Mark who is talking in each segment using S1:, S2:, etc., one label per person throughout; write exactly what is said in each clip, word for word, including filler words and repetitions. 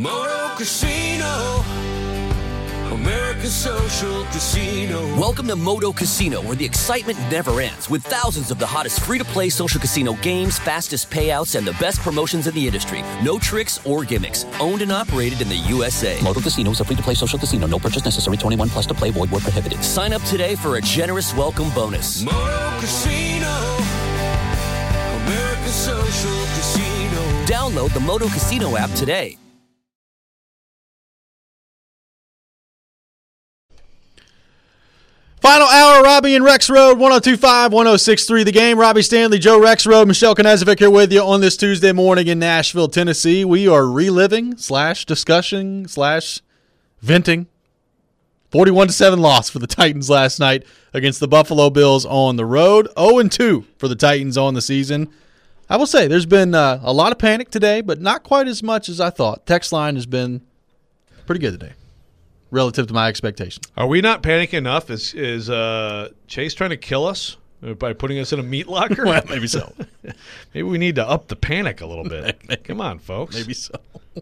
S1: Moto Casino, America's social casino.
S2: Welcome to Moto Casino, where the excitement never ends, with thousands of the hottest free-to-play social casino games, fastest payouts, and the best promotions in the industry. No tricks or gimmicks. Owned and operated in the U S A.
S3: Moto Casino is a free-to-play social casino. No purchase necessary. twenty-one plus to play. Void where prohibited.
S2: Sign up today for a generous welcome bonus.
S1: Moto Casino, America's social casino.
S2: Download the Moto Casino app today.
S4: Final hour, Robbie and Rex Road, one oh two point five, one oh six point three The Game. Robbie Stanley, Joe Rex Road, Michelle Knezovic here with you on this Tuesday morning in Nashville, Tennessee. We are reliving slash discussing slash venting forty-one to seven loss for the Titans last night against the Buffalo Bills on the road. oh and two for the Titans on the season. I will say there's been uh, a lot of panic today, but not quite as much as I thought. Text line has been pretty good today, relative to my expectations.
S5: Are we not panicking enough? Is is uh, Chase trying to kill us by putting us in a meat locker?
S4: Well, maybe so.
S5: Maybe we need to up the panic a little bit. Come on, folks.
S4: Maybe so.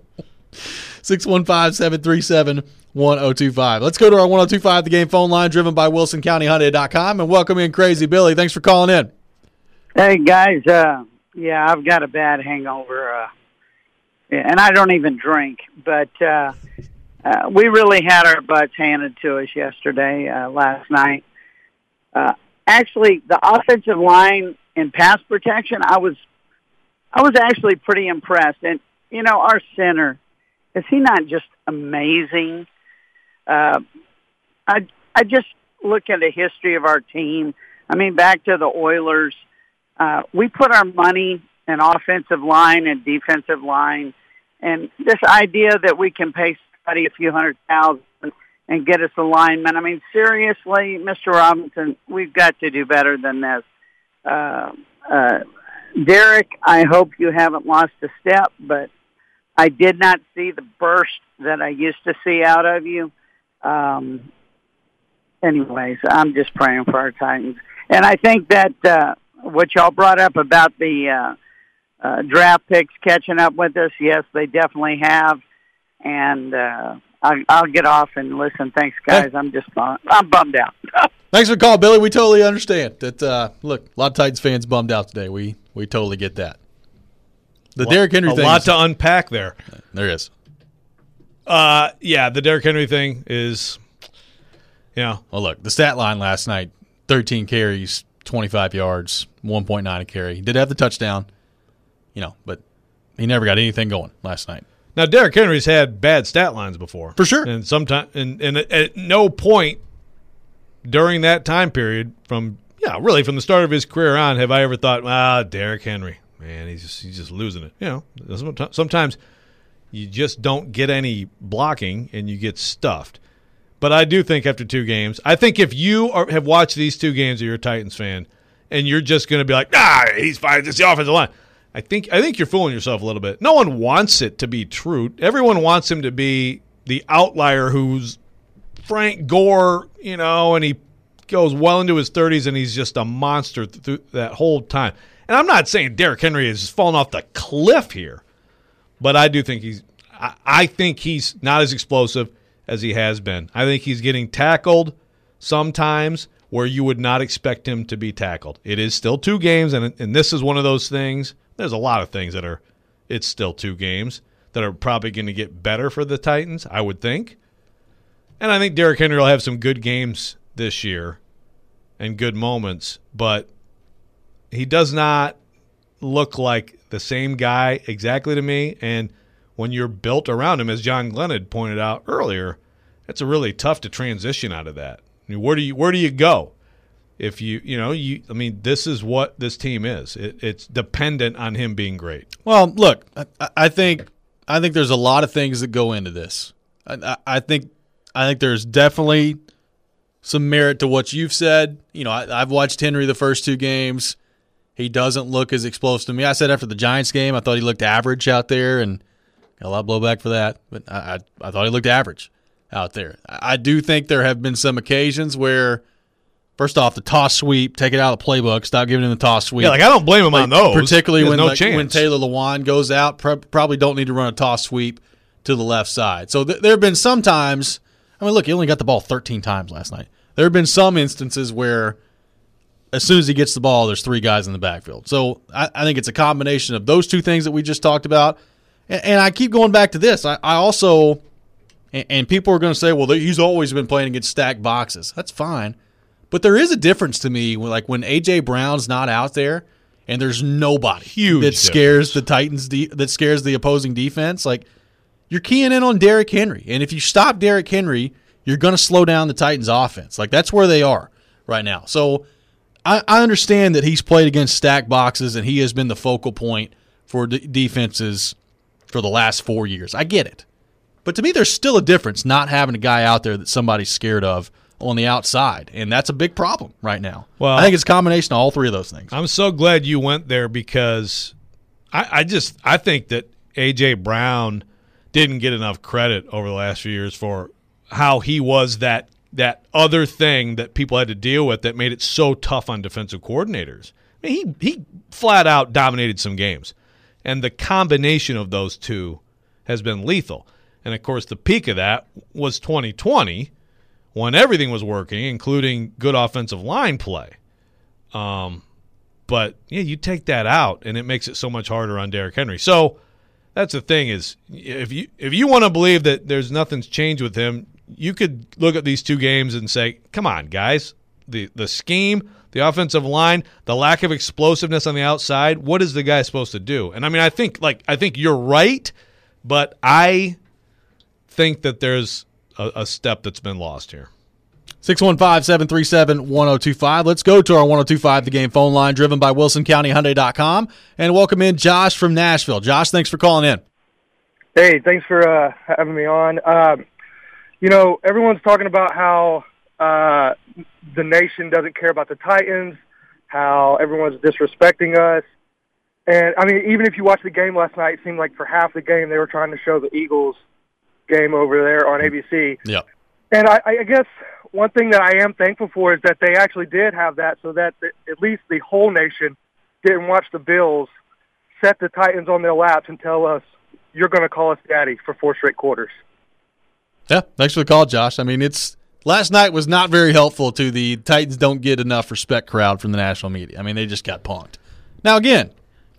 S4: six one five, seven three seven, one oh two five. Let's go to our one oh two point five The Game phone line, driven by Wilson County Hyundai dot com, and welcome in Crazy Billy. Thanks for calling in.
S6: Hey, guys. Uh, yeah, I've got a bad hangover, uh, and I don't even drink, but uh, uh, we really had our butts handed to us yesterday, uh, last night. Uh, actually, the offensive line and pass protection, I was, I was actually pretty impressed. And, you know, our center, is he not just amazing? Uh, I, I just look at the history of our team. I mean, back to the Oilers, uh, we put our money in offensive line and defensive line. And this idea that we can pay somebody a few hundred thousand and get us a lineman. I mean, seriously, Mister Robinson, we've got to do better than this. Uh, uh, Derek, I hope you haven't lost a step, but I did not see the burst that I used to see out of you. Um, anyways, I'm just praying for our Titans. And I think that uh, what y'all brought up about the uh, uh, draft picks catching up with us, yes, they definitely have. And uh, I'll, I'll get off and listen. Thanks, guys. Hey. I'm just I'm bummed out.
S4: Thanks for the call, Billy. We totally understand that. Uh, look, a lot of Titans fans bummed out today. We we totally get that. The
S5: well,
S4: Derrick Henry
S5: a
S4: thing. A
S5: lot to unpack there.
S4: There is.
S5: Uh, yeah, the Derrick Henry thing is, you know.
S4: Well, look, the stat line last night, thirteen carries, twenty-five yards, one point nine a carry. He did have the touchdown, you know, but he never got anything going last night.
S5: Now, Derrick Henry's had bad stat lines before.
S4: For sure.
S5: And sometimes, and, and at no point during that time period, from, yeah, really from the start of his career on, have I ever thought, ah, Derrick Henry, man, he's just, he's just losing it. You know, sometimes you just don't get any blocking and you get stuffed. But I do think after two games, I think if you are, have watched these two games, or you're a Titans fan, and you're just going to be like, ah, he's fine, it's the offensive line. I think I think you're fooling yourself a little bit. No one wants it to be true. Everyone wants him to be the outlier who's Frank Gore, you know, and he goes well into his thirties and he's just a monster through that whole time. And I'm not saying Derrick Henry has fallen off the cliff here, but I do think he's I, I think he's not as explosive as he has been. I think he's getting tackled sometimes where you would not expect him to be tackled. It is still two games, and and this is one of those things. There's a lot of things that are, it's still two games, that are probably going to get better for the Titans, I would think. And I think Derrick Henry will have some good games this year and good moments, but he does not look like the same guy exactly to me. And when you're built around him, as John Glenn had pointed out earlier, it's a really tough to transition out of that. I mean, where do you where do you go? If you, you know, you, I mean, this is what this team is. It, it's dependent on him being great.
S4: Well, look, I, I think, I think there's a lot of things that go into this. I, I think, I think there's definitely some merit to what you've said. You know, I, I've watched Henry the first two games. He doesn't look as explosive to me. I said after the Giants game, I thought he looked average out there, and got a lot of blowback for that. But I, I, I thought he looked average out there. I, I do think there have been some occasions where, first off, the toss sweep, take it out of the playbook, stop giving him the toss sweep.
S5: Yeah, like I don't blame him
S4: like,
S5: on those.
S4: Particularly when,
S5: no
S4: like, when Taylor Lewan goes out, pr- probably don't need to run a toss sweep to the left side. So th- there have been some times, I mean, look, he only got the ball thirteen times last night. There have been some instances where as soon as he gets the ball, there's three guys in the backfield. So I, I think it's a combination of those two things that we just talked about. And, and I keep going back to this. I, I also, and, and people are going to say, well, he's always been playing against stacked boxes. That's fine. But there is a difference to me, like when A J. Brown's not out there and there's nobody
S5: Huge
S4: that scares
S5: difference.
S4: the Titans, de- that scares the opposing defense. Like, you're keying in on Derrick Henry. And if you stop Derrick Henry, you're going to slow down the Titans' offense. Like, that's where they are right now. So I, I understand that he's played against stacked boxes and he has been the focal point for d- defenses for the last four years. I get it. But to me, there's still a difference not having a guy out there that somebody's scared of on the outside, and that's a big problem right now.
S5: Well,
S4: I think it's a combination of all three of those things.
S5: I'm so glad you went there because I, I just I think that A J. Brown didn't get enough credit over the last few years for how he was that that other thing that people had to deal with that made it so tough on defensive coordinators. I mean, he he flat out dominated some games, and the combination of those two has been lethal. And of course, the peak of that was twenty twenty. When everything was working, including good offensive line play. Um, but, yeah, you take that out, and it makes it so much harder on Derrick Henry. So that's the thing is, if you if you want to believe that there's nothing's changed with him, you could look at these two games and say, come on, guys. The, the scheme, the offensive line, the lack of explosiveness on the outside, what is the guy supposed to do? And, I mean, I think, like, I think you're right, but I think that there's – A, a step that's been lost here.
S4: six one five, seven three seven, one oh two five. Let's go to our one oh two five The Game phone line, driven by Wilson County Hyundai dot com, and welcome in Josh from Nashville. Josh, thanks for calling in.
S7: Hey, thanks for uh, having me on. Um, you know, everyone's talking about how uh, the nation doesn't care about the Titans, how everyone's disrespecting us. And, I mean, even if you watch the game last night, it seemed like for half the game they were trying to show the Eagles game over there on A B C.
S4: Yeah.
S7: And I, I guess one thing that I am thankful for is that they actually did have that so that the, at least the whole nation didn't watch the Bills set the Titans on their laps and tell us, you're going to call us daddy for four straight quarters.
S4: Yeah, thanks for the call, Josh. I mean, it's last night was not very helpful to the Titans don't get enough respect crowd from the national media. I mean, they just got punked. Now, again,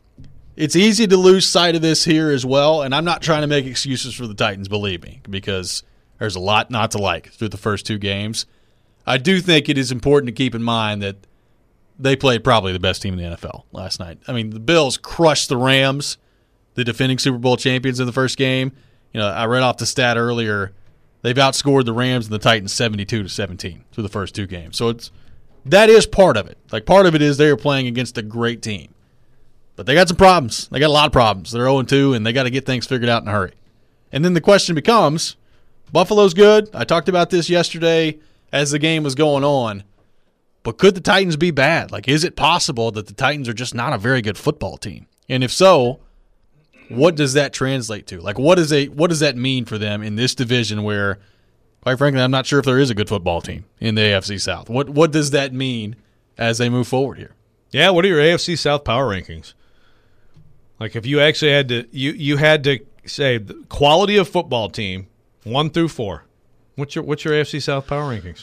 S4: it's easy to lose sight of this here as well, and I'm not trying to make excuses for the Titans, believe me, because there's a lot not to like through the first two games. I do think it is important to keep in mind that they played probably the best team in the N F L last night. I mean, the Bills crushed the Rams, the defending Super Bowl champions in the first game. You know, I read off the stat earlier. They've outscored the Rams and the Titans seventy-two to seventeen through the first two games. So it's that is part of it. Like, part of it is they are playing against a great team. But they got some problems. They got a lot of problems. They're oh and two, and they got to get things figured out in a hurry. And then the question becomes, Buffalo's good. I talked about this yesterday as the game was going on. But could the Titans be bad? Like, is it possible that the Titans are just not a very good football team? And if so, what does that translate to? Like, what is a what does that mean for them in this division where, quite frankly, I'm not sure if there is a good football team in the A F C South. What what does that mean as they move forward here?
S5: Yeah, what are your A F C South power rankings? Like, if you actually had to, you, you had to say the quality of football team, one through four. What's your what's your A F C South power rankings?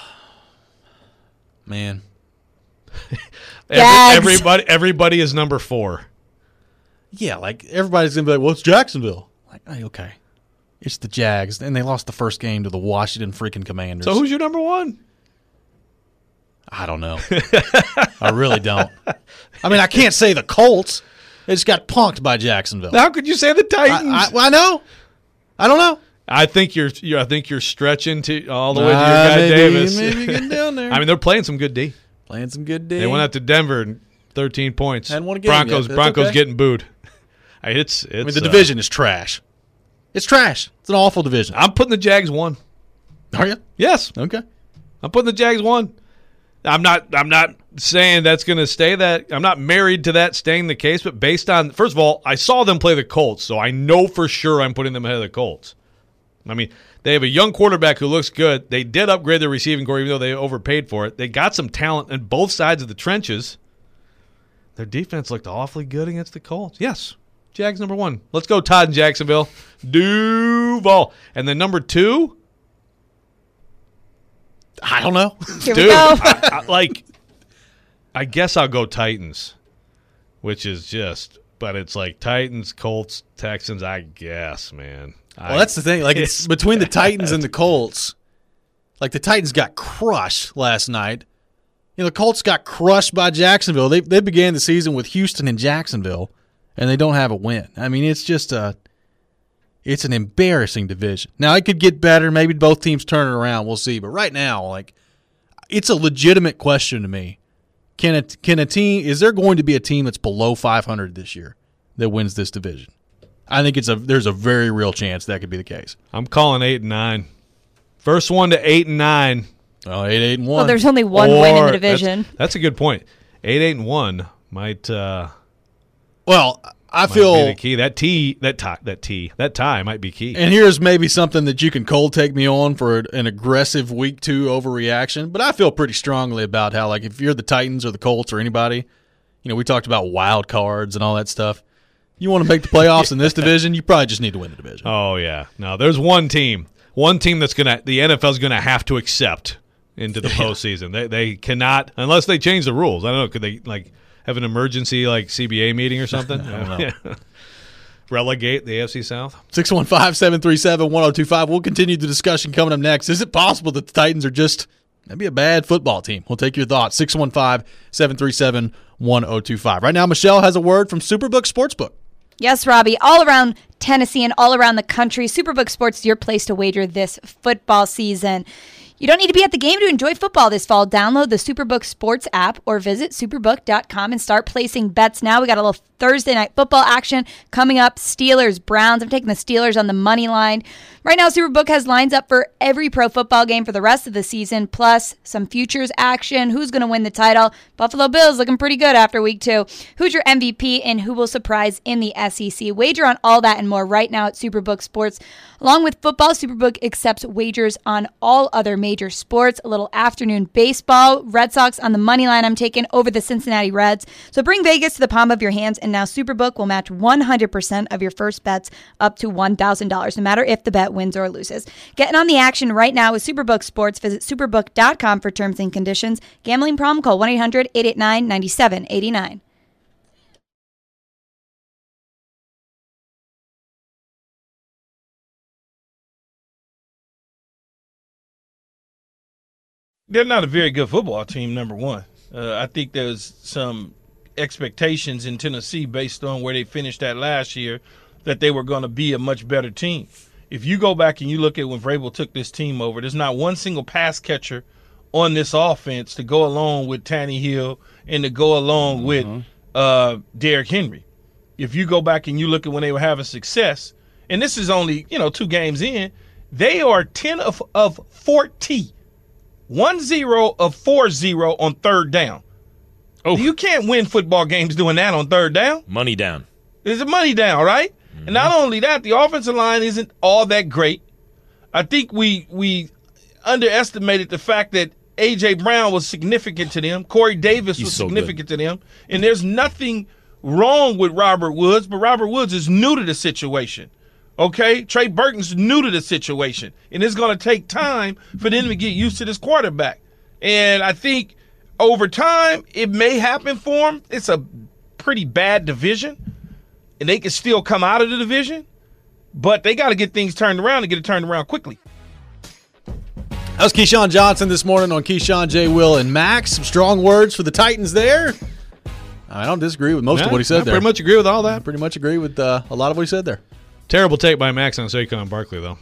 S4: Man,
S5: Every, everybody everybody is number four.
S4: yeah, like everybody's gonna be like, "Well, it's Jacksonville." Like, hey, okay, it's the Jags, and they lost the first game to the Washington freaking Commanders.
S5: So who's your number one?
S4: I don't know. I really don't. I mean, I can't say the Colts. They just got punked by Jacksonville.
S5: How could you say the Titans?
S4: I, I, well, I know. I don't know.
S5: I think you're, you're I think you're stretching to all the way to your
S4: Uh,
S5: guy
S4: maybe,
S5: Davis.
S4: Maybe getting down there.
S5: I mean, they're playing some good D.
S4: Playing some good D.
S5: They went out to Denver and thirteen points.
S4: Hadn't won a game
S5: Broncos
S4: yet, but
S5: Broncos
S4: that's okay.
S5: getting booed. I mean, it's it's
S4: I mean, the
S5: uh,
S4: division is trash. It's trash. It's an awful division.
S5: I'm putting the Jags one.
S4: Are you?
S5: Yes,
S4: Okay.
S5: I'm putting the Jags one. I'm not. I'm not saying that's going to stay that. I'm not married to that staying the case. But based on, first of all, I saw them play the Colts, so I know for sure I'm putting them ahead of the Colts. I mean, they have a young quarterback who looks good. They did upgrade their receiving core, even though they overpaid for it. They got some talent on both sides of the trenches. Their defense looked awfully good against the Colts. Yes, Jags number one. Let's go, Todd in Jacksonville. Duval. And then number two?
S4: I don't know.
S8: Here
S5: Dude,
S8: we go.
S5: I, I, like, I guess I'll go Titans, which is just, but it's like Titans, Colts, Texans, I guess, man.
S4: Well, that's the thing. Like, it's,
S5: it's
S4: between the
S5: bad.
S4: Titans and the Colts. Like, the Titans got crushed last night. You know, the Colts got crushed by Jacksonville. They they began the season with Houston and Jacksonville, and they don't have a win. I mean, it's just a, it's an embarrassing division. Now, it could get better. Maybe both teams turn it around. We'll see. But right now, like, it's a legitimate question to me. Can a, can a team, is there going to be a team that's below five hundred this year that wins this division? I think it's a there's a very real chance that could be the case.
S5: I'm calling eight and nine. First one to eight and nine.
S4: Oh, eight, eight, and one.
S8: Well, there's only one
S5: Or-
S8: win in the division.
S5: That's, that's a good point. Eight, eight, and one might. Uh,
S4: Well, I
S5: might
S4: feel,
S5: be the key. That T, that tie, that T, that tie might be key.
S4: and here's maybe something that you can cold take me on for an aggressive week two overreaction, but I feel pretty strongly about how, like, if you're the Titans or the Colts or anybody, you know, we talked about wild cards and all that stuff. You want to make the playoffs in this division, you probably just need to win the division.
S5: Oh yeah, no. There's one team, one team that's gonna the N F L's gonna have to accept into the postseason. They they cannot unless they change the rules. I don't know. Could they like have an emergency like C B A meeting or something?
S4: I don't know.
S5: Relegate the A F C South.
S4: six one five, seven three seven, one oh two five. We'll continue the discussion coming up next. Is it possible that the Titans are just maybe a bad football team? We'll take your thoughts. six one five, seven three seven, one oh two five. Right now, Michelle has a word from Superbook Sportsbook.
S8: Yes, Robbie, all around Tennessee and all around the country, Superbook Sports is your place to wager this football season. You don't need to be at the game to enjoy football this fall. Download the Superbook Sports app or visit superbook dot com and start placing bets now. We got a little Thursday night football action coming up. Steelers, Browns. I'm taking the Steelers on the money line. Right now, Superbook has lines up for every pro football game for the rest of the season, plus some futures action. Who's going to win the title? Buffalo Bills looking pretty good after week two. Who's your M V P and who will surprise in the S E C? Wager on all that and more right now at Superbook Sports. Along with football, Superbook accepts wagers on all other major sports. A little afternoon baseball. Red Sox on the money line. I'm taking over the Cincinnati Reds. So bring Vegas to the palm of your hands, and now Superbook will match one hundred percent of your first bets up to one thousand dollars, no matter if the bet wins or loses. Getting on the action right now with Superbook Sports. Visit superbook dot com for terms and conditions. Gambling problem? Call one eight hundred, eight eight nine, nine seven eight nine.
S9: They're not a very good football team, number one. Uh, I think there's some expectations in Tennessee based on where they finished at last year that they were going to be a much better team. If you go back and you look at when Vrabel took this team over, there's not one single pass catcher on this offense to go along with Tannehill and to go along mm-hmm. with uh, Derrick Henry. If you go back and you look at when they were having success, and this is only, you know, two games in, they are ten of, of forty. One zero of four zero on third down. Oh, you can't win football games doing that on third down.
S10: Money down.
S9: There's a money down, right? Mm-hmm. And not only that, the offensive line isn't all that great. I think we we underestimated the fact that A J. Brown was significant to them. Corey Davis
S10: He's
S9: was
S10: so
S9: significant
S10: good.
S9: to them. And there's nothing wrong with Robert Woods, but Robert Woods is new to the situation. Okay, Trey Burton's new to the situation, and it's going to take time for them to get used to this quarterback. And I think over time, it may happen for them. It's a pretty bad division, and they can still come out of the division, but they got to get things turned around and get it turned around quickly.
S4: That was Keyshawn Johnson this morning on Keyshawn, J. Will, and Max. Some strong words for the Titans there. I don't disagree with most
S5: Yeah,
S4: of what he said
S5: I
S4: there.
S5: pretty much agree with all that.
S4: I pretty much agree with uh, a lot of what he said there.
S5: Terrible take by Max on Saquon Barkley, though.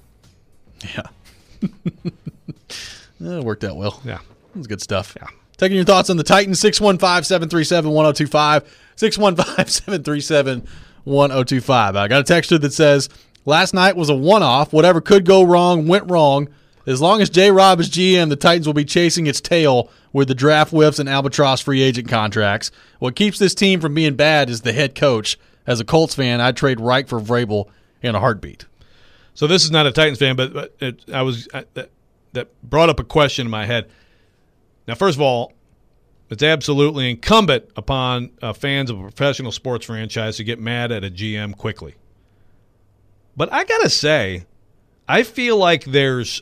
S4: Yeah. It worked out well.
S5: Yeah.
S4: It was good stuff.
S5: Yeah.
S4: Taking your thoughts on the Titans, six one five, seven three seven, one oh two five, six one five, seven three seven, one oh two five. I got a texter that says, last night was a one-off. Whatever could go wrong went wrong. As long as J-Rob is G M, the Titans will be chasing its tail with the draft whiffs and albatross free agent contracts. What keeps this team from being bad is the head coach. As a Colts fan, I'd trade Reich for Vrabel in a heartbeat.
S5: So this is not a Titans fan, but, but it, I was I, that, that brought up a question in my head. Now, first of all, it's absolutely incumbent upon uh, fans of a professional sports franchise to get mad at a G M quickly. But I got to say, I feel like there's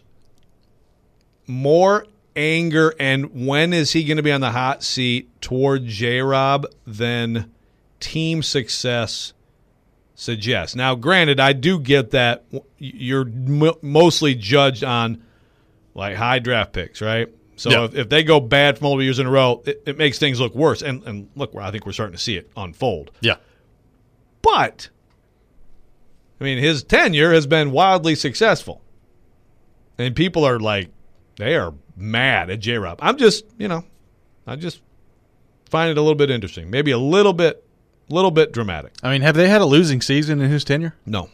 S5: more anger and when is he going to be on the hot seat toward J-Rob than team success suggests. Now, granted, I do get that you're m- mostly judged on like high draft picks, right? So yeah. if, if they go bad for multiple years in a row, it, it makes things look worse. And, and look, I think we're starting to see it unfold.
S4: Yeah.
S5: But, I mean, his tenure has been wildly successful. And people are like, they are mad at J-Rob. I'm just, you know, I just find it a little bit interesting. Maybe a little bit, little bit dramatic.
S4: I mean, have they had a losing season in his tenure?
S5: No.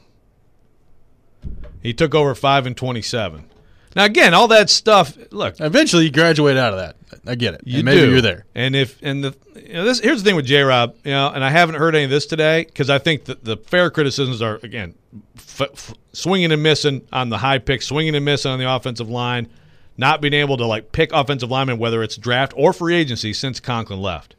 S5: He took over five and twenty-seven. Now, again, all that stuff, look.
S4: Eventually you graduate out of that. I get it.
S5: You
S4: and maybe
S5: do.
S4: You're there.
S5: And if and the you know, this here's the thing with J-Rob, you know, and I haven't heard any of this today because I think that the fair criticisms are, again, f- f- swinging and missing on the high pick, swinging and missing on the offensive line, not being able to, like, pick offensive linemen, whether it's draft or free agency, since Conklin left.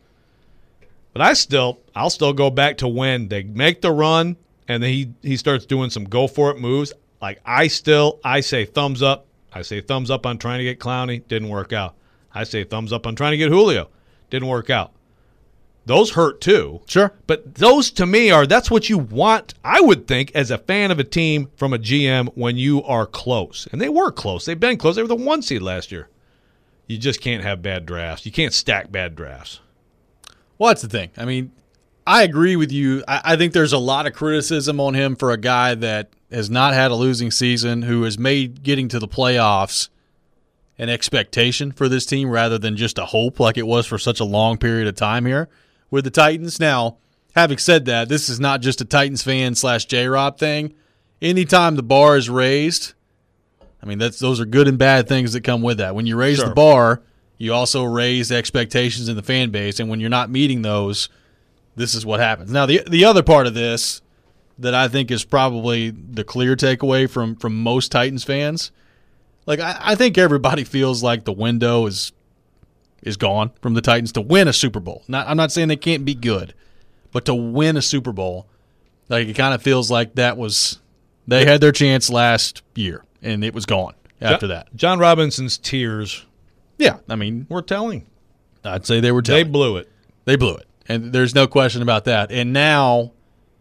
S5: But I still, I'll still go back to when they make the run and then he, he starts doing some go-for-it moves. Like, I still, I say thumbs up. I say thumbs up on trying to get Clowney. Didn't work out. I say thumbs up on trying to get Julio. Didn't work out. Those hurt too.
S4: Sure.
S5: But those to me are, that's what you want, I would think, as a fan of a team from a G M when you are close. And they were close. They've been close. They were the one seed last year. You just can't have bad drafts. You can't stack bad drafts.
S4: Well, that's the thing. I mean, I agree with you. I, I think there's a lot of criticism on him for a guy that has not had a losing season, who has made getting to the playoffs an expectation for this team rather than just a hope like it was for such a long period of time here with the Titans. Now, having said that, this is not just a Titans fan slash J-Rob thing. Anytime the bar is raised, I mean, that's those are good and bad things that come with that. When you raise
S5: Sure.
S4: the bar, you also raise the expectations in the fan base, and when you're not meeting those, this is what happens. Now, the the other part of this that I think is probably the clear takeaway from, from most Titans fans, like I, I think everybody feels like the window is is gone from the Titans to win a Super Bowl. Not, I'm not saying they can't be good, but to win a Super Bowl, like it kind of feels like that was they had their chance last year and it was gone after
S5: John,
S4: that.
S5: John Robinson's tears,
S4: Yeah, I mean,
S5: were telling.
S4: I'd say they were
S5: They
S4: telling.
S5: blew it.
S4: They blew it, and there's no question about that. And now,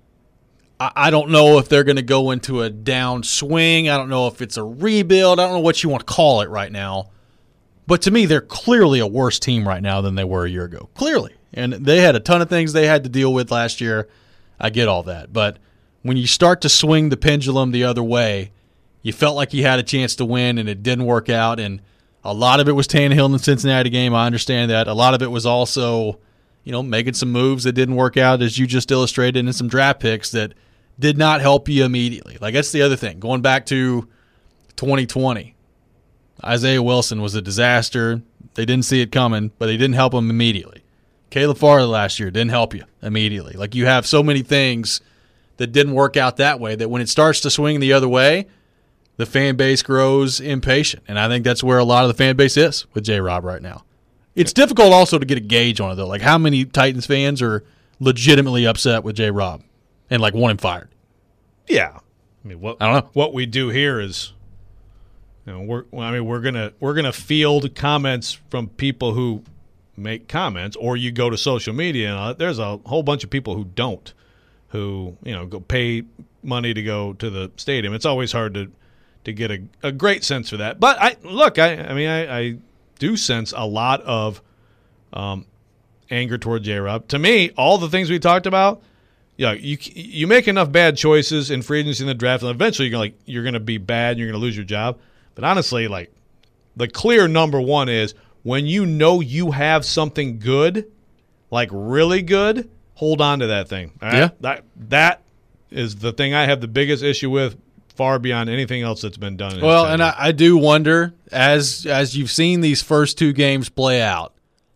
S4: I, I don't know if they're going to go into a down swing. I don't know if it's a rebuild. I don't know what you want to call it right now. But to me, they're clearly a worse team right now than they were a year ago. Clearly. And they had a ton of things they had to deal with last year. I get all that. But when you start to swing the pendulum the other way, you felt like you had a chance to win, and it didn't work out. And a lot of it was Tannehill in the Cincinnati game. I understand that. A lot of it was also, you know, making some moves that didn't work out, as you just illustrated, and some draft picks that did not help you immediately. Like, that's the other thing. Going back to twenty twenty, Isaiah Wilson was a disaster. They didn't see it coming, but they didn't help him immediately. Caleb Farley last year didn't help you immediately. Like, you have so many things that didn't work out that way that when it starts to swing the other way, the fan base grows impatient. And I think that's where a lot of the fan base is with J-Rob right now. It's difficult also to get a gauge on it, though. Like, how many Titans fans are legitimately upset with J-Rob and, like, want him fired?
S5: Yeah. I mean, what
S4: I don't know.
S5: What we do here is, you know, we're I mean, we're gonna we're gonna field comments from people who make comments, or you go to social media and there's a whole bunch of people who don't, who, you know, go pay money to go to the stadium. It's always hard to to get a, a great sense for that. But I look, I I mean, I, I do sense a lot of um, anger toward J-Rob. To me, all the things we talked about, yeah, you you make enough bad choices in free agency in the draft, and eventually you're gonna, like you're going to be bad and you're going to lose your job. But honestly, like, the clear number one is when you know you have something good, like really good, hold on to that thing. All right?
S4: Yeah.
S5: That that is the thing I have the biggest issue with, far beyond anything else that's been done. In
S4: Well,
S5: his
S4: and
S5: tenure.
S4: I, I do wonder, as as you've seen these first two games play out,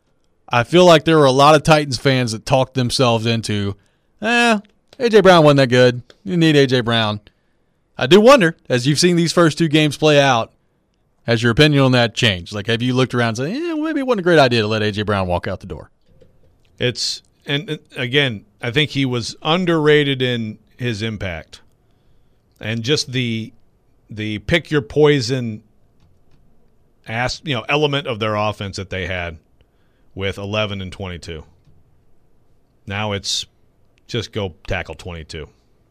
S4: I feel like there were a lot of Titans fans that talked themselves into, eh, A J. Brown wasn't that good. You need A J. Brown. I do wonder, as you've seen these first two games play out, Has your opinion on that changed? Like, have you looked around and said, yeah, maybe it wasn't a great idea to let A J. Brown walk out the door?
S5: It's and uh, again, I think he was underrated in his impact, and just the the pick your poison ass you know element of their offense that they had with eleven and twenty-two. Now it's just go tackle twenty-two.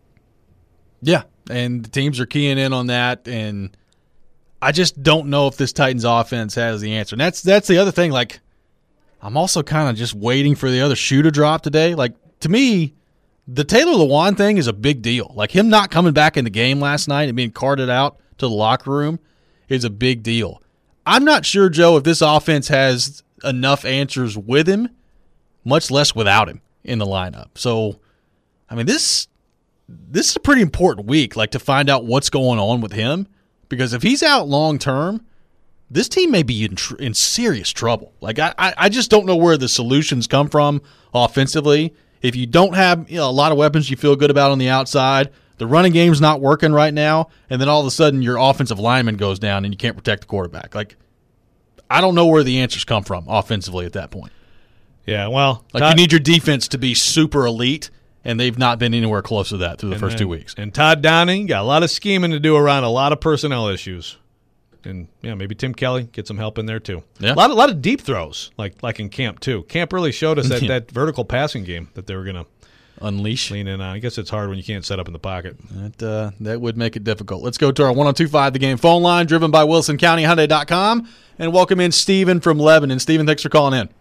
S4: Yeah, and the teams are keying in on that, and I just don't know if this Titans offense has the answer. And that's that's the other thing. Like, I'm also kind of just waiting for the other shoe to drop today. Like, to me, the Taylor Lewan thing is a big deal. Like, him not coming back in the game last night and being carted out to the locker room is a big deal. I'm not sure, Joe, if this offense has enough answers with him, much less without him in the lineup. So, I mean, this this is a pretty important week, like, to find out what's going on with him. Because if he's out long term, this team may be in, tr- in serious trouble. Like, I, I just don't know where the solutions come from offensively. If you don't have you know, a lot of weapons you feel good about on the outside, the running game's not working right now, and then all of a sudden your offensive lineman goes down and you can't protect the quarterback. Like, I don't know where the answers come from offensively at that point.
S5: Yeah, well,
S4: like
S5: Todd,
S4: you need your defense to be super elite, and they've not been anywhere close to that through the first
S5: then,
S4: two weeks.
S5: And Todd Downing got a lot of scheming to do around a lot of personnel issues. And yeah, maybe Tim Kelly get some help in there too. Yeah. A lot, a lot of deep throws, like like in camp too. Camp really showed us that,
S4: Yeah.
S5: that vertical passing game that they were going to
S4: unleash,
S5: lean in on. I guess it's hard when you can't set up in the pocket.
S4: That uh, that would make it difficult. Let's go to our one oh two point five The Game phone line, driven by Wilson County Hyundai dot com, and welcome in Stephen from Lebanon. Stephen, thanks for calling in.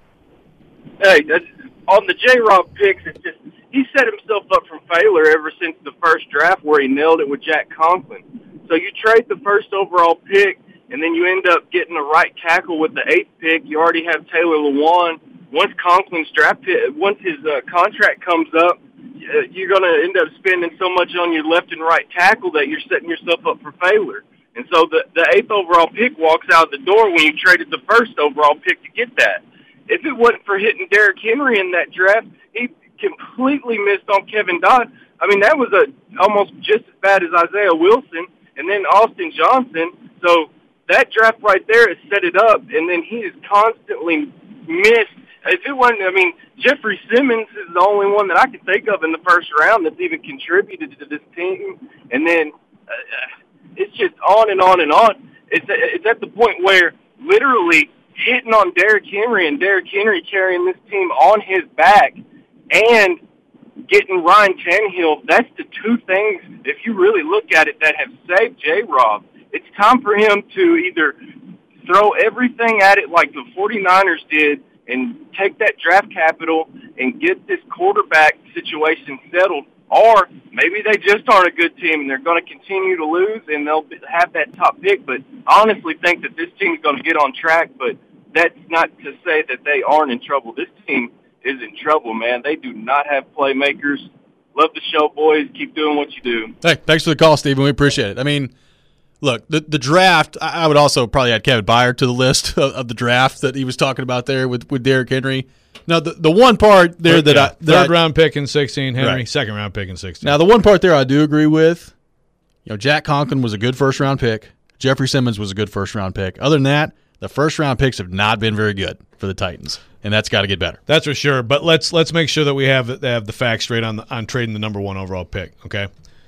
S10: Hey, that's, on the J-Rob picks, it's just he set himself up for failure ever since the first draft where he nailed it with Jack Conklin. So you trade the first overall pick, and then you end up getting a right tackle with the eighth pick. You already have Taylor Lewan. Once Conklin's draft pick, once his uh, contract comes up, uh, you're going to end up spending so much on your left and right tackle that you're setting yourself up for failure. And so the, the eighth overall pick walks out the door when you traded the first overall pick to get that. If it wasn't for hitting Derrick Henry in that draft, he completely missed on Kevin Dodd. I mean, that was a almost just as bad as Isaiah Wilson and then Austin Johnson. So that draft right there has set it up, and then he has constantly missed. If it wasn't, I mean, Jeffrey Simmons is the only one that I can think of in the first round that's even contributed to this team. And then uh, it's just on and on and on. It's, it's at the point where literally hitting on Derrick Henry and Derrick Henry carrying this team on his back and getting Ryan Tannehill, that's the two things, if you really look at it, that have saved J-Rob. It's time for him to either throw everything at it like the 49ers did and take that draft capital and get this quarterback situation settled, or maybe they just aren't a good team and they're going to continue to lose and they'll have that top pick. But I honestly think that this team's going to get on track, but that's not to say that they aren't in trouble. This team is in trouble, man. They do not have playmakers. Love the show, boys. Keep doing what you do.
S4: Hey, thanks for the call, Stephen. We appreciate it. I mean, look, the the draft, I would also probably add Kevin Byard to the list of, of the draft that he was talking about there with, with Derrick Henry. Now, the, the one part there
S5: Third,
S4: that
S5: yeah,
S4: I... That
S5: third
S4: I,
S5: round pick in sixteen, Henry.
S4: Right.
S5: Second round pick in sixteen.
S4: Now, the one part there I do agree with, you know, Jack Conklin was a good first-round pick. Jeffrey Simmons was a good first-round pick. Other than that, the first-round picks have not been very good for the Titans, and that's got to get better.
S5: That's for sure. But let's let's make sure that we have they have the facts straight on the, on trading the number one overall pick. Okay,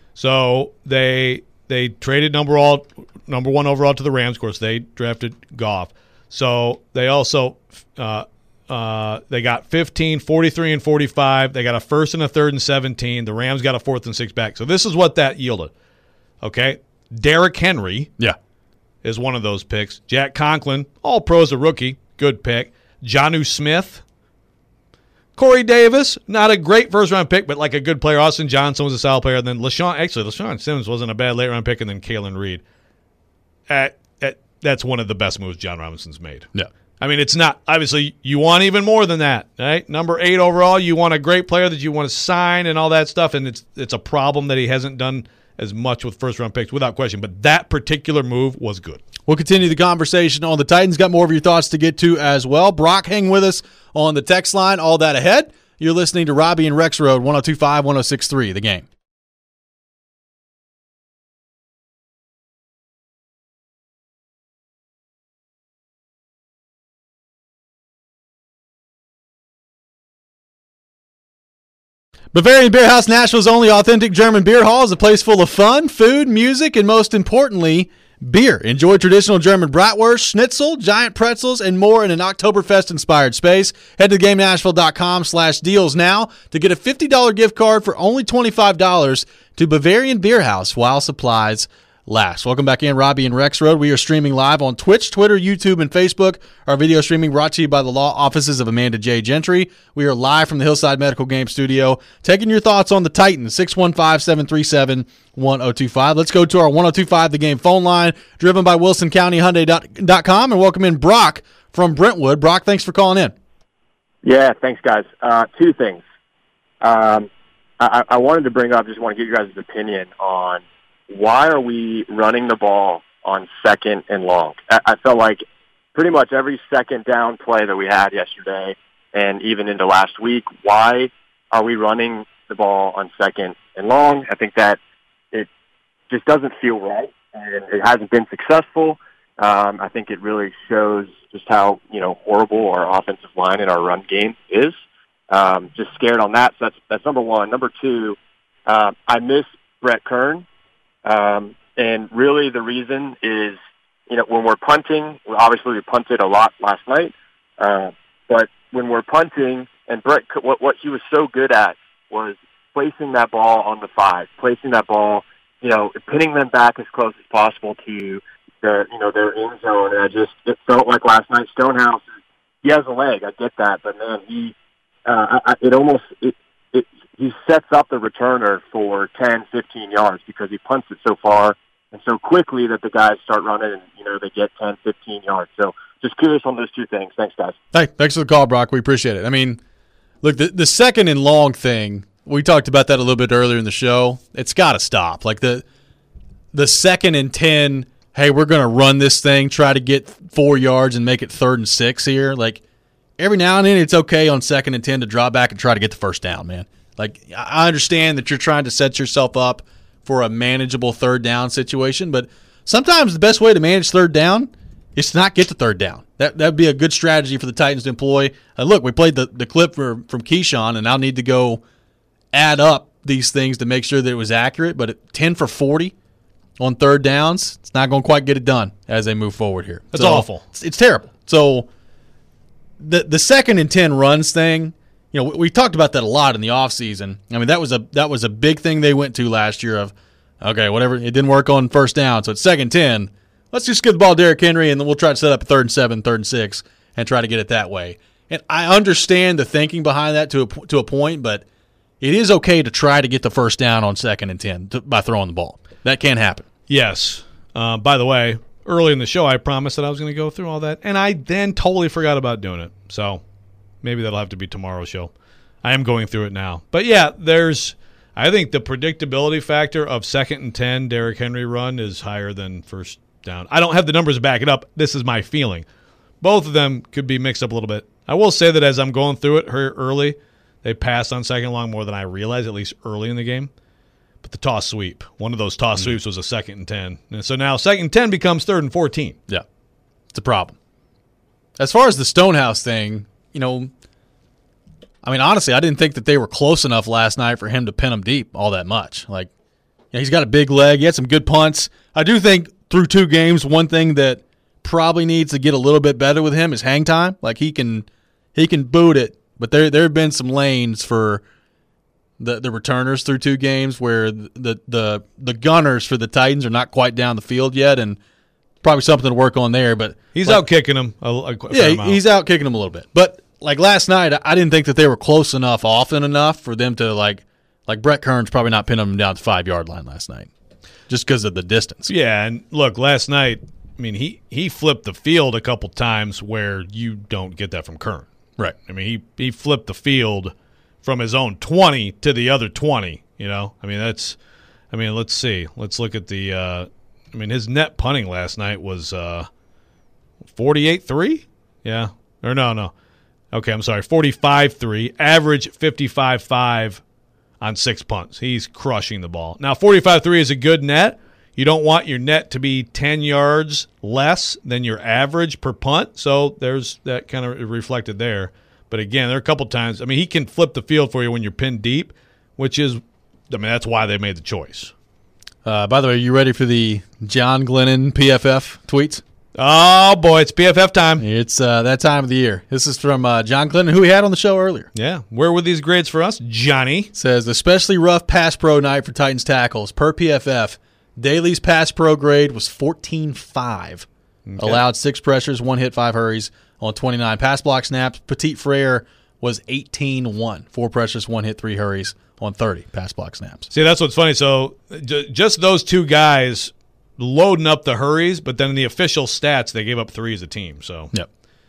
S5: so they they traded number all number one overall to the Rams. Of course, they drafted Goff. So they also uh, uh, they got fifteen, forty-three, and forty-five. They got a first and a third and seventeen. The Rams got a fourth and sixth back. So this is what that yielded. Okay, Derrick Henry.
S4: Yeah.
S5: Is one of those picks. Jack Conklin, all pros, a rookie, good pick. Jonnu Smith. Corey Davis, not a great first-round pick, but like a good player. Austin Johnson was a solid player. And then LaShawn, actually, LaShawn Simmons wasn't a bad late-round pick, and then Kalen Reed. At, at, that's one of the best moves John Robinson's made.
S4: Yeah.
S5: I mean, it's not – obviously, you want even more than that, right? Number eight overall, you want a great player that you want to sign and all that stuff, and it's it's a problem that he hasn't done – as much with first-round picks, without question. But that particular move was good.
S4: We'll continue the conversation on the Titans. Got more of your thoughts to get to as well. Brock, hang with us on the text line. All that ahead. You're listening to Robbie and Rex Road, one oh two point five, one oh six point three, The Game. Bavarian Beer House, Nashville's only authentic German beer hall, is a place full of fun, food, music, and most importantly, beer. Enjoy traditional German bratwurst, schnitzel, giant pretzels, and more in an Oktoberfest-inspired space. Head to game nashville dot com slash deals now to get a fifty dollars gift card for only twenty-five dollars to Bavarian Beer House while supplies last. Welcome back in, Robbie and Rex Road. We are streaming live on Twitch, Twitter, YouTube, and Facebook. Our video streaming brought to you by the law offices of Amanda J. Gentry. We are live from the Hillside Medical Game Studio, taking your thoughts on the Titans, six one five, seven three seven, one oh two five. Let's go to our one oh two five The Game phone line, driven by Wilson County Hyundai dot com, and welcome in Brock from Brentwood. Brock, thanks for calling in.
S11: Yeah, thanks, guys. Uh, two things. Um, I, I wanted to bring up, just want to get you guys' opinion on why are we running the ball on second and long? I, I felt like pretty much every second down play that we had yesterday and even into last week, why are we running the ball on second and long? I think that it just doesn't feel right, and it hasn't been successful. Um, I think it really shows just how, you know, horrible our offensive line and our run game is. Um, just scared on that. So that's, that's number one. Number two, uh, I miss Brett Kern. Um, and really the reason is, you know, when we're punting, obviously we punted a lot last night, uh, but when we're punting, and Brett, what, what he was so good at was placing that ball on the five, placing that ball, you know, pinning them back as close as possible to the, you know, their end zone. And I just, it felt like last night Stonehouse, he has a leg, I get that, but man, he, uh, I, it almost, it, it, he sets up the returner for ten, fifteen yards because he punts it so far and so quickly that the guys start running and, you know, they get ten, fifteen yards. So just curious on those two things. Thanks, guys.
S4: Hey, thanks for the call, Brock. We appreciate it. I mean, look, the, the second and long thing, we talked about that a little bit earlier in the show. It's got to stop. Like the the second and ten, hey, we're going to run this thing, try to get four yards and make it third and six here. Like every now and then it's okay on second and ten to draw back and try to get the first down, man. Like, I understand that you're trying to set yourself up for a manageable third down situation, but sometimes the best way to manage third down is to not get to third down. That that would be a good strategy for the Titans to employ. Uh, look, we played the, the clip for, from Keyshawn, and I'll need to go add up these things to make sure that it was accurate, but at ten for forty on third downs, it's not going to quite get it done as they move forward here.
S5: That's
S4: so,
S5: awful.
S4: It's, it's terrible. So the the second and ten runs thing, you know, we talked about that a lot in the offseason. I mean, that was a that was a big thing they went to last year of, okay, whatever, it didn't work on first down, so it's second ten. Let's just give the ball to Derrick Henry, and then we'll try to set up a third and seven, third and six, and try to get it that way. And I understand the thinking behind that to a, to a point, but it is okay to try to get the first down on second and ten to, by throwing the ball. That can happen.
S5: Yes. Uh, by the way, early in the show, I promised that I was going to go through all that, and I then totally forgot about doing it. So maybe that'll have to be tomorrow's show. I am going through it now. But, yeah, there's – I think the predictability factor of second and ten Derrick Henry run is higher than first down. I don't have the numbers to back it up. This is my feeling. Both of them could be mixed up a little bit. I will say that as I'm going through it early, they passed on second and long more than I realized, at least early in the game. But the toss sweep, one of those toss mm-hmm. sweeps was a second and ten. And so now second and ten becomes third and fourteen.
S4: Yeah, it's a problem. As far as the Stonehouse thing, you know, I mean, honestly, I didn't think that they were close enough last night for him to pin them deep all that much. Like, you know, he's got a big leg. He had some good punts. I do think through two games, one thing that probably needs to get a little bit better with him is hang time. Like, he can he can boot it, but there there have been some lanes for the the returners through two games where the the the gunners for the Titans are not quite down the field yet, and probably something to work on there. But
S5: he's
S4: like,
S5: out kicking them. A, a
S4: yeah, he, he's out kicking them a little bit. But like last night, I didn't think that they were close enough, often enough for them to like like Brett Kern's probably not pinning them down to the five yard line last night, just because of the distance.
S5: Yeah, and look, last night, I mean, he he flipped the field a couple times where you don't get that from Kern.
S4: Right.
S5: I mean, he he flipped the field from his own twenty to the other twenty, you know? I mean, that's – I mean, let's see. Let's look at the uh, – I mean, his net punting last night was uh, forty-eight three? Yeah. Or no, no. Okay, I'm sorry, forty-five three. Average fifty-five five on six punts. He's crushing the ball. Now, forty-five three is a good net. You don't want your net to be ten yards less than your average per punt, so there's that kind of reflected there. But, again, there are a couple times – I mean, he can flip the field for you when you're pinned deep, which is, I mean, that's why they made the choice.
S4: Uh, by the way, are you ready for the John Glennon P F F tweets?
S5: Oh, boy, it's P F F time.
S4: It's uh, that time of the year. This is from uh, John Glennon, who we had on the show earlier.
S5: Yeah. Where were these grades for us? Johnny.
S4: Says, especially rough pass pro night for Titans tackles. Per P F F, Daly's pass pro grade was fourteen five. Okay. Allowed six pressures, one hit, five hurries on twenty-nine pass block snaps. Petit Frere was eighteen one. Four pressures, one hit, three hurries on thirty pass block snaps.
S5: See, that's what's funny. So j- just those two guys loading up the hurries, but then in the official stats, they gave up three as a team. So,
S4: yep.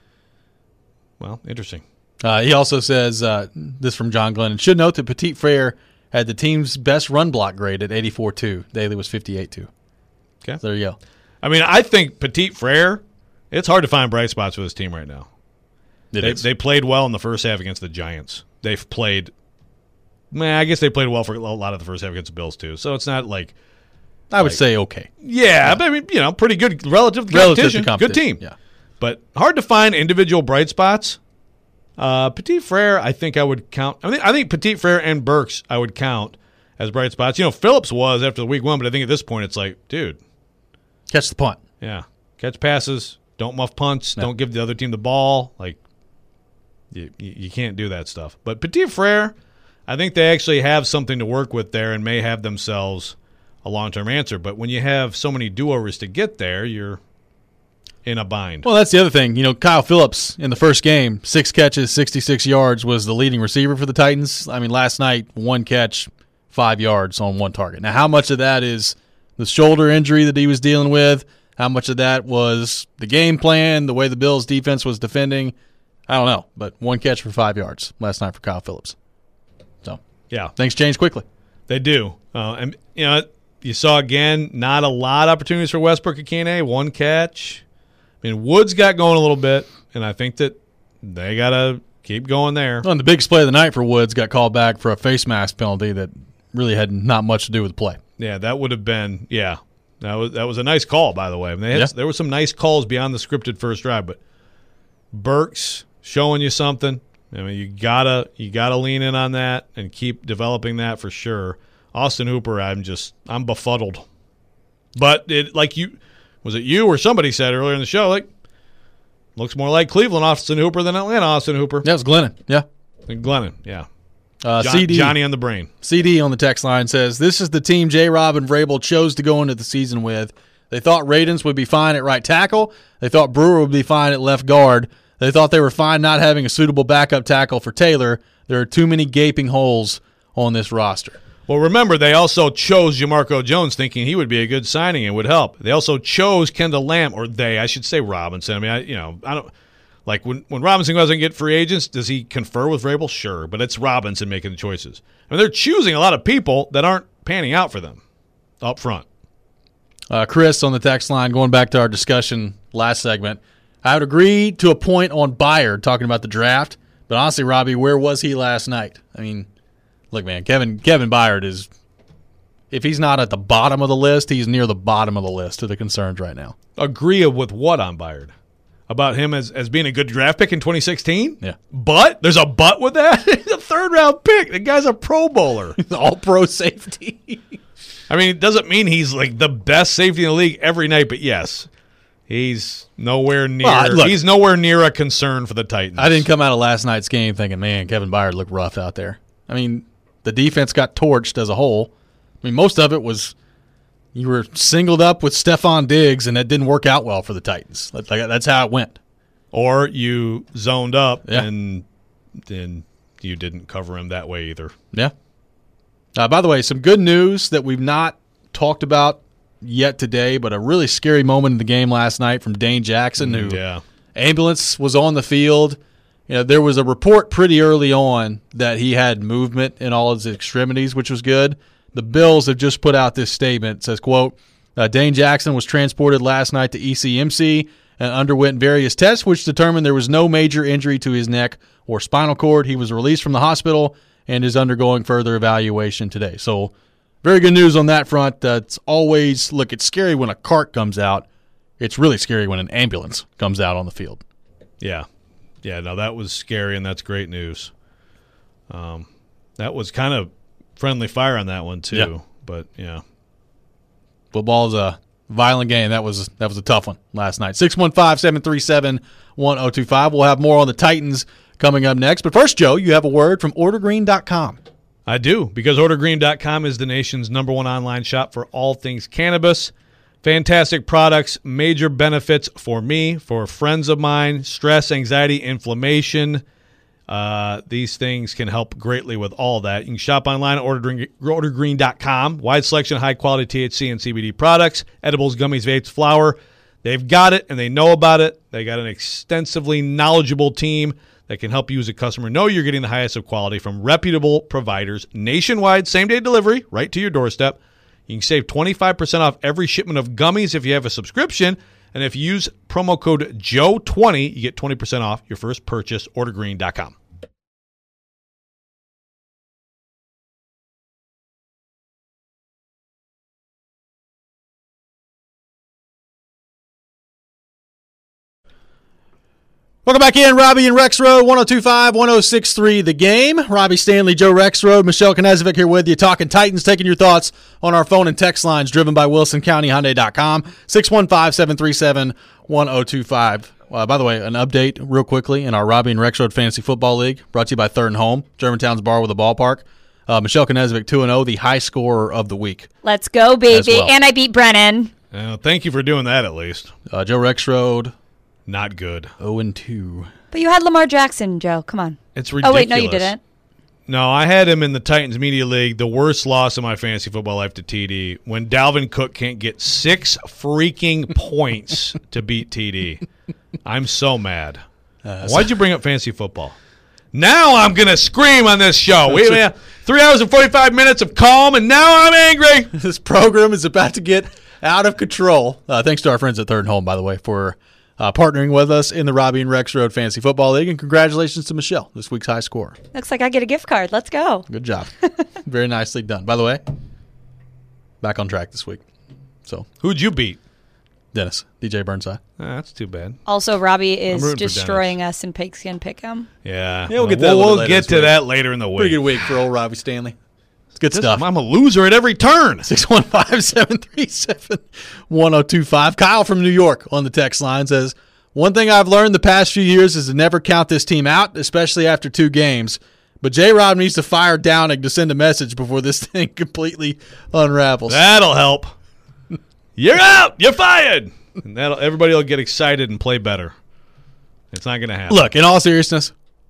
S5: Well, interesting.
S4: Uh, he also says, uh, this from John Glennon, should note that Petit Frere had the team's best run block grade at eighty-four two. Daly was fifty-eight two.
S5: Okay.
S4: So there you go.
S5: I mean, I think Petit Frere, it's hard to find bright spots for this team right now.
S4: It
S5: they,
S4: is.
S5: they played well in the first half against the Giants. They've played, man, I guess they played well for a lot of the first half against the Bills, too. So it's not like.
S4: I would
S5: like,
S4: say okay.
S5: Yeah, yeah, but I mean, you know, pretty good relative to
S4: relative
S5: competition.
S4: to competition.
S5: Good team.
S4: Yeah.
S5: But hard to find individual bright spots. Uh, Petit Frere, I think I would count. I mean, I think Petit Frere and Burks I would count as bright spots. You know, Phillips was after the week one, but I think at this point it's like, dude.
S4: Catch the punt.
S5: Yeah. Catch passes. Don't muff punts.
S4: No.
S5: Don't give the other team the ball. Like, you, you, you can't do that stuff. But Petit Frere, I think they actually have something to work with there and may have themselves a long-term answer. But when you have so many do-overs to get there, you're in a bind.
S4: Well, that's the other thing. You know, Kyle Phillips in the first game, six catches, sixty-six yards, was the leading receiver for the Titans. I mean, last night, one catch, five yards on one target. Now, how much of that is the shoulder injury that he was dealing with? How much of that was the game plan, the way the Bills' defense was defending? I don't know. But one catch for five yards last night for Kyle Phillips. So,
S5: yeah,
S4: things change quickly.
S5: They do. Uh, and, you know, you saw, again, not a lot of opportunities for Westbrook Akine. One catch. I mean, Woods got going a little bit, and I think that they got to keep going there.
S4: Well, and the biggest play of the night for Woods got called back for a face mask penalty that really had not much to do with the play.
S5: Yeah, that would have been, yeah. That was that was a nice call, by the way. I mean, they had,
S4: yeah.
S5: There were some nice calls beyond the scripted first drive, but Burks showing you something. I mean, you gotta you gotta lean in on that and keep developing that for sure. Austin Hooper, I'm just I'm befuddled. But it like you was it you or somebody said earlier in the show, like looks more like Cleveland Austin Hooper than Atlanta Austin Hooper.
S4: That was Glennon, yeah.
S5: And Glennon, yeah.
S4: Uh,
S5: John,
S4: C D,
S5: Johnny on the brain.
S4: C D on the text line says, this is the team J-Rob and Vrabel chose to go into the season with. They thought Radens would be fine at right tackle. They thought Brewer would be fine at left guard. They thought they were fine not having a suitable backup tackle for Taylor. There are too many gaping holes on this roster.
S5: Well, remember, they also chose Jamarco Jones thinking he would be a good signing and would help. They also chose Kendall Lamb, or they, I should say Robinson. I mean, I, you know, I don't – like when, when Robinson doesn't get free agents, does he confer with Vrabel? Sure, but it's Robinson making the choices. I mean, they're choosing a lot of people that aren't panning out for them up front.
S4: Uh, Chris on the text line, going back to our discussion last segment, I would agree to a point on Byard talking about the draft, but honestly, Robbie, where was he last night? I mean, look, man, Kevin Kevin Byard is – if he's not at the bottom of the list, he's near the bottom of the list of the concerns right now.
S5: Agree with what on Byard? About him as, as being a good draft pick in twenty sixteen?
S4: Yeah.
S5: But? There's a but with that? He's a third-round pick. The guy's a Pro Bowler.
S4: He's all-pro safety.
S5: I mean, it doesn't mean he's like the best safety in the league every night, but yes, he's nowhere near
S4: well, look,
S5: he's nowhere near a concern for the Titans.
S4: I didn't come out of last night's game thinking, man, Kevin Byard looked rough out there. I mean, the defense got torched as a whole. I mean, most of it was you were singled up with Stephon Diggs, and that didn't work out well for the Titans. That's, like, that's how it went.
S5: Or you zoned up,
S4: yeah.
S5: and then you didn't cover him that way either.
S4: Yeah. Uh, by the way, some good news that we've not talked about yet today, but a really scary moment in the game last night from Dane Jackson, who
S5: yeah.
S4: ambulance was on the field. You know, there was a report pretty early on that he had movement in all of his extremities, which was good. The Bills have just put out this statement. It says, quote, uh, Dane Jackson was transported last night to E C M C and underwent various tests, which determined there was no major injury to his neck or spinal cord. He was released from the hospital and is undergoing further evaluation today. So very good news on that front. Uh, it's always, look, it's scary when a cart comes out. It's really scary when an ambulance comes out on the field.
S5: Yeah. Yeah, no, that was scary, and that's great news. Um, that was kind of friendly fire on that one too.
S4: Yeah.
S5: But yeah,
S4: football's a violent game. That was that was a tough one last night. six one five, seven three seven, one oh two five. We'll have more on the Titans coming up next. But first, Joe, you have a word from order green dot com.
S5: I do, because order green dot com is the nation's number one online shop for all things cannabis. Fantastic products, major benefits for me, for friends of mine, stress, anxiety, inflammation. Uh, these things can help greatly with all that. You can shop online at order green dot com. Wide selection of high-quality T H C and C B D products, edibles, gummies, vapes, flower. They've got it, and they know about it. They got an extensively knowledgeable team that can help you as a customer know you're getting the highest of quality from reputable providers nationwide, same-day delivery, right to your doorstep. You can save twenty-five percent off every shipment of gummies if you have a subscription. And if you use promo code Joe twenty, you get twenty percent off your first purchase, order green dot com.
S4: Welcome back in, Robbie and Rex Road, one oh two five, one oh six three The Game. Robbie Stanley, Joe Rex Road, Michelle Knezovic here with you, talking Titans, taking your thoughts on our phone and text lines, driven by Wilson County Hyundai dot com, six one five, seven three seven, one oh two five. Uh, by the way, an update real quickly in our Robbie and Rex Road Fantasy Football League, brought to you by Third and Home, Germantown's Bar with a ballpark. Uh, Michelle Knezovic, two and oh, the high scorer of the week.
S8: Let's go, baby.
S4: Well.
S8: And I beat Brennan.
S5: Uh, thank you for doing that, at least.
S4: Uh, Joe Rex Road.
S5: Not good.
S4: oh and two.
S8: But you had Lamar Jackson, Joe. Come on.
S5: It's ridiculous.
S8: Oh, wait, no, you didn't.
S5: No, I had him in the Titans Media League, the worst loss of my fantasy football life to T D, when Dalvin Cook can't get six freaking points to beat T D. I'm so mad. Uh, Why'd you bring up fantasy football? Now I'm going to scream on this show. We have three hours and forty-five minutes of calm, and now I'm angry.
S4: This program is about to get out of control. Uh, thanks to our friends at Third and Home, by the way, for Uh, partnering with us in the Robbie and Rex Road Fantasy Football League. And congratulations to Michelle, this week's high scorer.
S8: Looks like I get a gift card. Let's go.
S4: Good job. Very nicely done. By the way, back on track this week. So,
S5: who'd you beat?
S4: Dennis, D J Burnside.
S5: Ah, that's too bad.
S8: Also, Robbie is destroying us in Pigskin Pick'em.
S5: Yeah.
S4: Yeah, we'll get, that
S5: we'll,
S4: we'll
S5: get to
S4: week.
S5: that later in the week.
S4: Pretty good week for old Robbie Stanley. It's good
S5: this,
S4: stuff.
S5: I'm a loser at every turn.
S4: six one five, seven three seven, one oh two five. Kyle from New York on the text line says, one thing I've learned the past few years is to never count this team out, especially after two games. But J-Rob needs to fire Downing to send a message before this thing completely unravels.
S5: That'll help. You're out. You're fired. And that'll everybody will get excited and play better. It's not going to happen.
S4: Look, in all seriousness,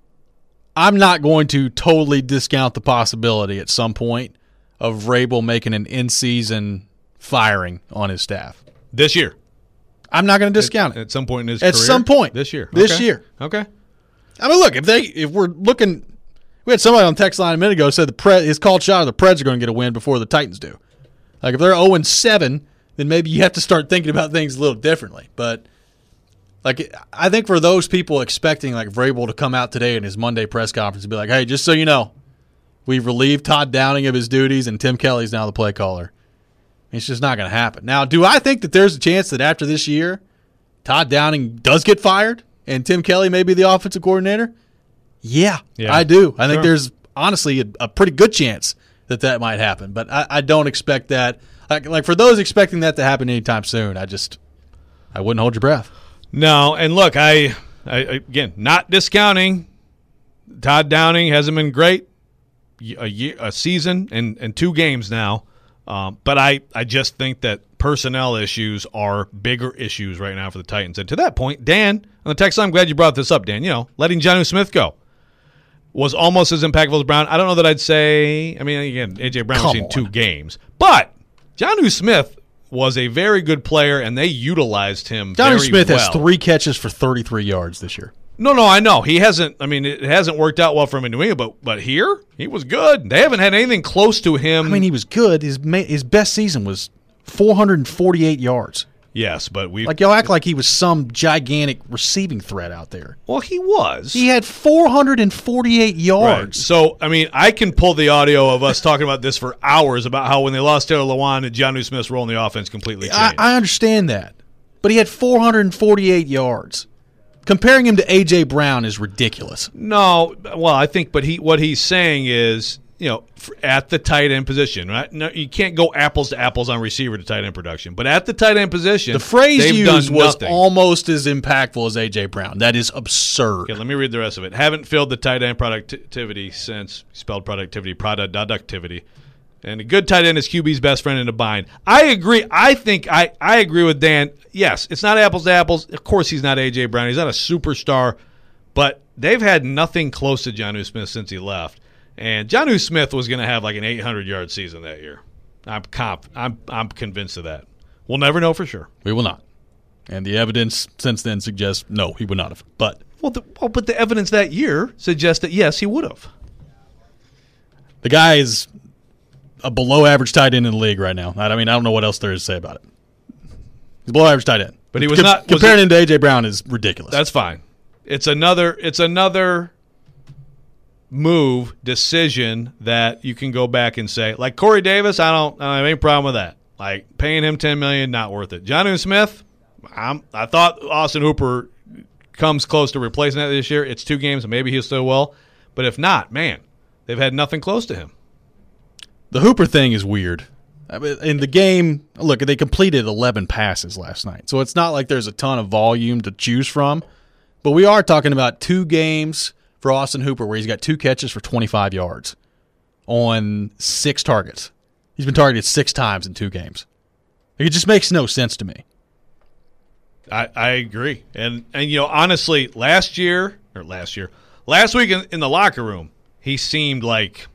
S4: I'm not going to totally discount the possibility at some point of Vrabel making an in-season firing on his staff.
S5: This year.
S4: I'm not going to discount
S5: at,
S4: it.
S5: At some point in his
S4: at
S5: career?
S4: At some point.
S5: This year.
S4: This
S5: okay.
S4: year.
S5: Okay.
S4: I mean, look, if they if we're looking – we had somebody on the text line a minute ago said the Pre, his called shot of the Preds are going to get a win before the Titans do. Like, if they're oh and seven, then maybe you have to start thinking about things a little differently. But, like, I think for those people expecting, like, Vrabel to come out today in his Monday press conference and be like, hey, just so you know, we've relieved Todd Downing of his duties and Tim Kelly's now the play caller. It's just not going to happen. Now, do I think that there's a chance that after this year – Todd Downing does get fired and Tim Kelly may be the offensive coordinator? Yeah, yeah. I do. I think sure. there's honestly a, a pretty good chance that that might happen. But I, I don't expect that. Like, like for those expecting that to happen anytime soon, I just I wouldn't hold your breath.
S5: No, and look, I, I again, not discounting. Todd Downing hasn't been great. A, year, a season and, and two games now. Um, but I, I just think that personnel issues are bigger issues right now for the Titans. And to that point, Dan, on the text line, I'm glad you brought this up, Dan. You know, letting Jonnu Smith go was almost as impactful as Brown. I don't know that I'd say – I mean, again, A J. Brown was in two games. But Jonnu Smith was a very good player, and they utilized him
S4: Jonnu
S5: very
S4: Smith
S5: well.
S4: has three catches for thirty-three yards this year.
S5: No, no, I know. He hasn't – I mean, it hasn't worked out well for him in New England, but, but here, he was good. They haven't had anything close to him.
S4: I mean, he was good. His his best season was four hundred forty-eight yards.
S5: Yes, but we –
S4: Like, y'all act like he was some gigantic receiving threat out there.
S5: Well, he was.
S4: He had four hundred forty-eight yards.
S5: Right. So, I mean, I can pull the audio of us talking about this for hours about how when they lost Taylor Lewan and Jonnu Smith's role in the offense completely changed.
S4: I, I understand that. But he had four hundred forty-eight yards. Comparing him to A J. Brown is ridiculous.
S5: No, well, I think, but he what he's saying is you know, at the tight end position, right? No, you can't go apples to apples on receiver to tight end production, but at the tight end position,
S4: the phrase
S5: they've
S4: used
S5: done
S4: was
S5: nothing.
S4: almost as impactful as A J Brown. That is absurd.
S5: Okay, let me read the rest of it. Haven't filled the tight end productivity since spelled productivity, product deductivity. And a good tight end is Q B's best friend in a bind. I agree. I think I, I agree with Dan. Yes, it's not apples to apples. Of course, he's not A J Brown. He's not a superstar, but they've had nothing close to Jonnu Smith since he left. And Jonnu Smith was going to have like an eight hundred yard season that year. I'm comp. I'm I'm convinced of that. We'll never know for sure.
S4: We will not. And the evidence since then suggests no, he would not have. But
S5: well, the, well, but the evidence that year suggests that yes, he would have.
S4: The guy is a below average tight end in the league right now. I mean, I don't know what else there is to say about it. He's below average tight end.
S5: But he was
S4: Com-
S5: not was
S4: comparing
S5: it,
S4: him to A J Brown is ridiculous.
S5: That's fine. It's another. It's another. move, decision that you can go back and say, like Corey Davis, I don't, I don't have any problem with that. Like paying him ten million dollars, not worth it. Jonnu Smith, I'm, I thought Austin Hooper comes close to replacing that this year. It's two games, and maybe he'll still will. But if not, man, they've had nothing close to him.
S4: The Hooper thing is weird. I mean, in the game, look, they completed eleven passes last night, so it's not like there's a ton of volume to choose from. But we are talking about two games for Austin Hooper where he's got two catches for twenty-five yards on six targets. He's been targeted six times in two games. It just makes no sense to me.
S5: I, I agree. And, and, you know, honestly, last year, or last year, last week in, in the locker room, he seemed like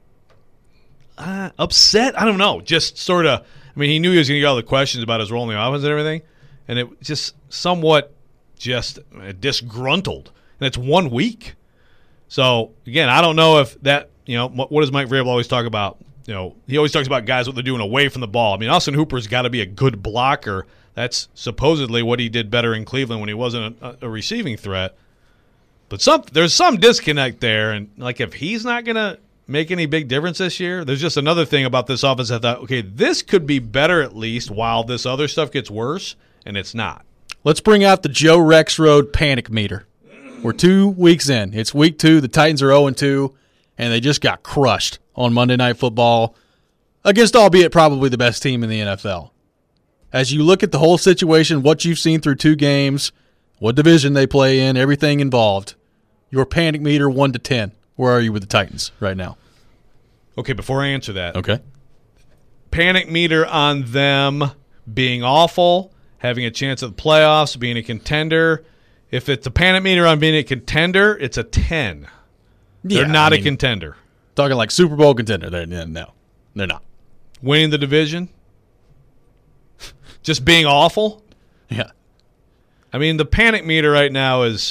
S5: uh, upset. I don't know. Just sort of, I mean, he knew he was going to get all the questions about his role in the offense and everything. And it just somewhat just disgruntled. And it's one week. So, again, I don't know if that, you know, what, what does Mike Vrabel always talk about? You know, he always talks about guys, what they're doing away from the ball. I mean, Austin Hooper's got to be a good blocker. That's supposedly what he did better in Cleveland when he wasn't a, a receiving threat. But some there's some disconnect there. And, like, if he's not going to make any big difference this year, there's just another thing about this offense. I thought, okay, this could be better at least while this other stuff gets worse, and it's not.
S4: Let's bring out the Joe Rexrode panic meter. We're two weeks in. It's week two. The Titans are oh and two, and they just got crushed on Monday Night Football against, albeit probably the best team in the N F L. As you look at the whole situation, what you've seen through two games, what division they play in, everything involved, your panic meter one to ten. Where are you with the Titans right now?
S5: Okay, before I answer that.
S4: Okay.
S5: Panic meter on them being awful, having a chance at the playoffs, being a contender. If it's a panic meter on being a contender, it's a ten. They're
S4: Yeah,
S5: not
S4: I
S5: a
S4: mean,
S5: contender.
S4: Talking like Super Bowl contender. They're, no, they're not.
S5: Winning the division? Just being awful?
S4: Yeah.
S5: I mean, the panic meter right now is,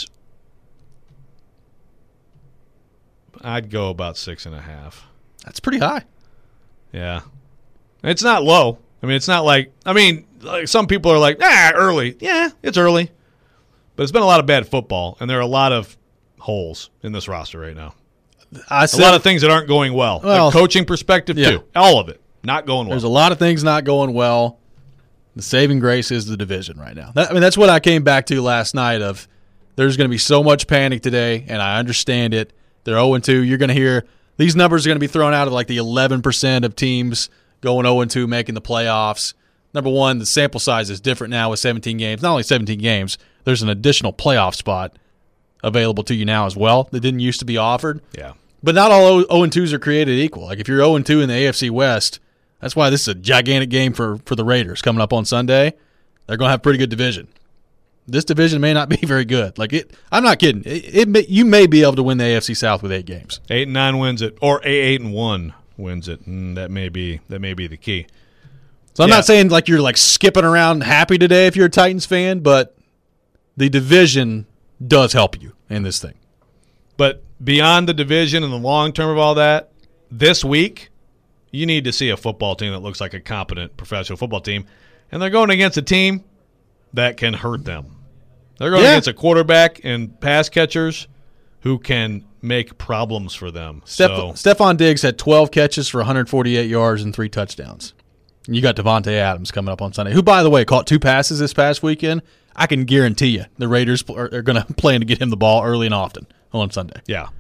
S5: I'd go about six and a half.
S4: That's pretty high.
S5: Yeah. It's not low. I mean, it's not like, I mean, like some people are like, ah, early. Yeah, it's early. But it's been a lot of bad football, and there are a lot of holes in this roster right now.
S4: I said,
S5: a lot of things that aren't going well.
S4: Well,
S5: a coaching perspective,
S4: yeah.
S5: too. All of it. Not going well.
S4: There's a lot of things not going well. The saving grace is the division right now. That, I mean, that's what I came back to last night of there's going to be so much panic today, and I understand it. They're oh and two. You're going to hear these numbers are going to be thrown out of like the eleven percent of teams going oh and two making the playoffs. Number one, the sample size is different now with seventeen games. Not only seventeen games, there's an additional playoff spot available to you now as well that didn't used to be offered.
S5: Yeah.
S4: But not all oh and twos are created equal. Like if you're oh and two in the A F C West, that's why this is a gigantic game for, for the Raiders coming up on Sunday. They're going to have a pretty good division. This division may not be very good. Like it, I'm not kidding. It, it may, you may be able to win the A F C South with eight games.
S5: Eight and nine wins it, or a eight and one wins it. Mm, that may be that may be the key.
S4: So I'm
S5: Yeah.
S4: not saying like you're like skipping around happy today if you're a Titans fan, but the division does help you in this thing.
S5: But beyond the division and the long term of all that, this week you need to see a football team that looks like a competent professional football team, and they're going against a team that can hurt them. They're going
S4: Yeah.
S5: against a quarterback and pass catchers who can make problems for them.
S4: Steph-
S5: so
S4: Stephon Diggs had twelve catches for one hundred forty-eight yards and three touchdowns. And you got Devontae Adams coming up on Sunday, who, by the way, caught two passes this past weekend. I can guarantee you the Raiders are, are going to plan to get him the ball early and often on Sunday.
S5: yeah,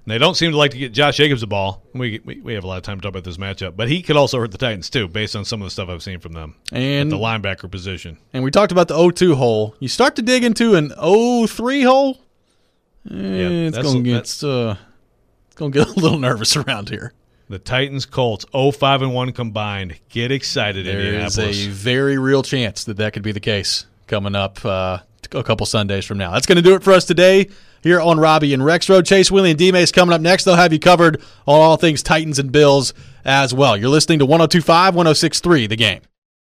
S5: And they don't seem to like to get Josh Jacobs the ball. We, we we have a lot of time to talk about this matchup, but he could also hurt the Titans too, based on some of the stuff I've seen from them
S4: and,
S5: at the linebacker position.
S4: And we talked about the oh two hole. You start to dig into an oh three hole, eh,
S5: Yeah,
S4: it's
S5: that's-
S4: going to
S5: that's-
S4: get uh, it's going to get a little nervous around here.
S5: The Titans Colts oh five and one combined. Get excited,
S4: There is
S5: Indianapolis.
S4: a very real chance that that could be the case coming up uh, a couple Sundays from now. That's going to do it for us today here on Robbie and Rex Road. Chase, Willie, and D-Mace coming up next. They'll have you covered on all things Titans and Bills as well. You're listening to one oh two point five, one oh six point three, The Game.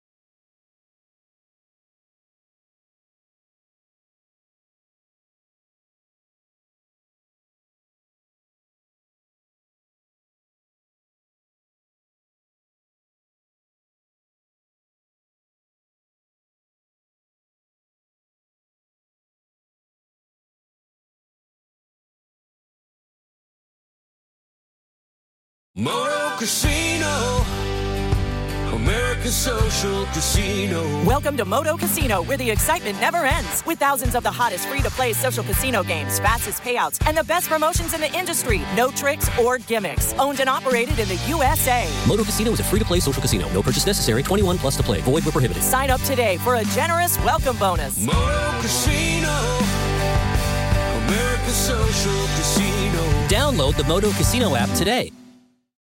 S1: Moto Casino, America's social casino.
S12: Welcome to Moto Casino, where the excitement never ends. With thousands of the hottest free-to-play social casino games, fastest payouts, and the best promotions in the industry. No tricks or gimmicks. Owned and operated in the U S A.
S3: Moto Casino is a free-to-play social casino. No purchase necessary. twenty-one plus to play. Void where prohibited.
S12: Sign up today for a generous welcome bonus.
S1: Moto Casino, America's social casino.
S3: Download the Moto Casino app today.